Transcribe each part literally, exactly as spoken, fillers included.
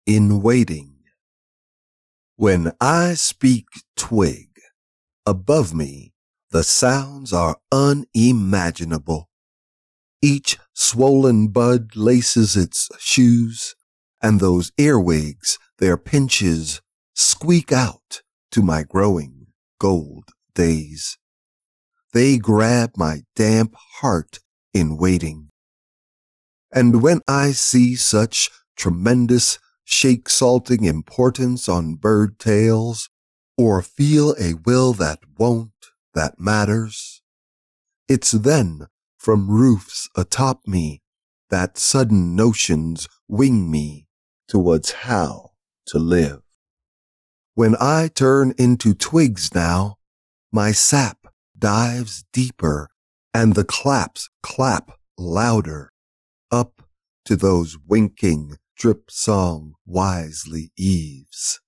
in waiting. When I speak twig, above me the sounds are unimaginable. Each swollen bud laces its shoes, and those earwigs, their pinches, squeak out to my growing gold days. They grab my damp heart in waiting. And when I see such tremendous shake-salting importance on bird tails, or feel a will that won't, that matters, it's then from roofs atop me that sudden notions wing me towards how to live. When I turn into twigs now, my sap dives deeper and the claps clap louder up to those winking drip song wisely eaves.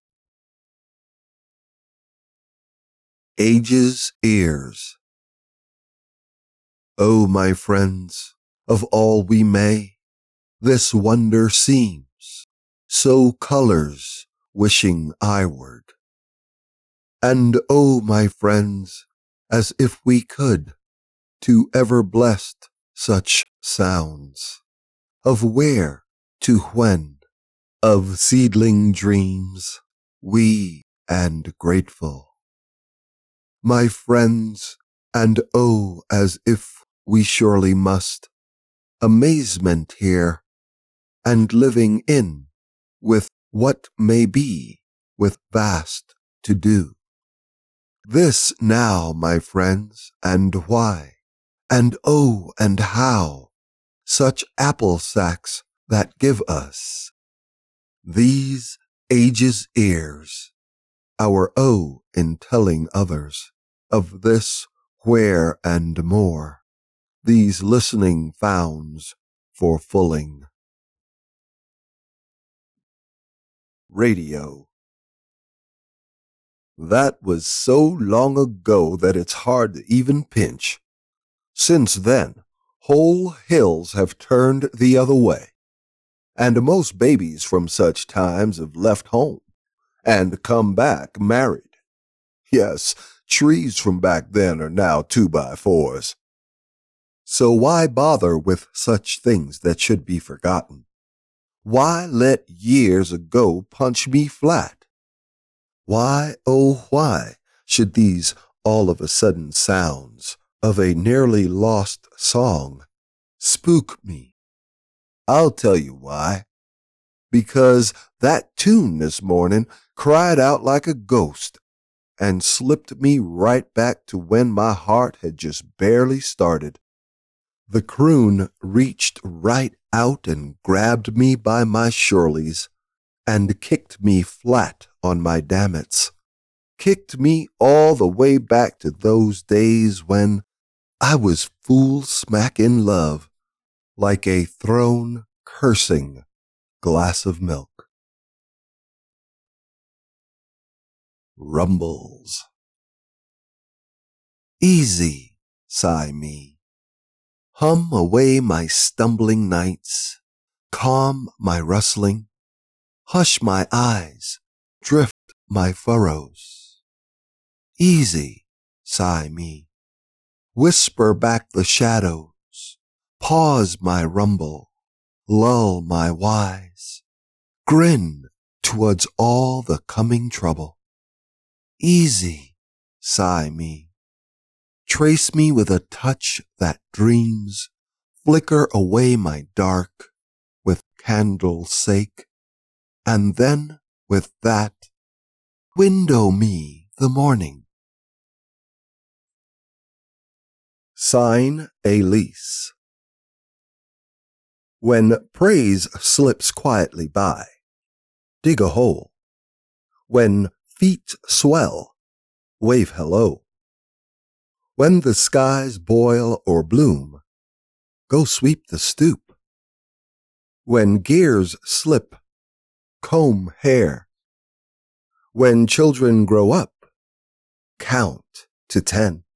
Age's ears. Oh, my friends, of all we may, this wonder seems, so colors wishing I-ward. And oh, my friends, as if we could, to ever blessed such sounds, of where to when, of seedling dreams, we and grateful. My friends, and oh, as if we surely must, amazement here, and living in, with what may be, with vast to do. This now, my friends, and why, and oh, and how, such apple sacks that give us these age's ears, our oh in telling others of this, where, and more, these listening founds for fulling. Radio. That was so long ago that it's hard to even pinch. Since then, whole hills have turned the other way, and most babies from such times have left home and come back married. Yes, trees from back then are now two-by-fours. So why bother with such things that should be forgotten? Why let years ago punch me flat? Why, oh why, should these all-of-a-sudden sounds of a nearly lost song spook me? I'll tell you why. Because that tune this morning cried out like a ghost and slipped me right back to when my heart had just barely started. The croon reached right out and grabbed me by my shirleys and kicked me flat on my dammits, kicked me all the way back to those days when I was fool smack in love, like a thrown, cursing glass of milk. Rumbles. Easy, sigh me. Hum away my stumbling nights, calm my rustling, hush my eyes, drift my furrows. Easy, sigh me. Whisper back the shadows, pause my rumble, lull my whys, grin towards all the coming trouble. Easy, sigh me. Trace me with a touch that dreams, flicker away my dark with candle's sake, and then with that, window me the morning. Sign a lease. When praise slips quietly by, dig a hole. When feet swell, wave hello. When the skies boil or bloom, go sweep the stoop. When gears slip, comb hair. When children grow up, count to ten.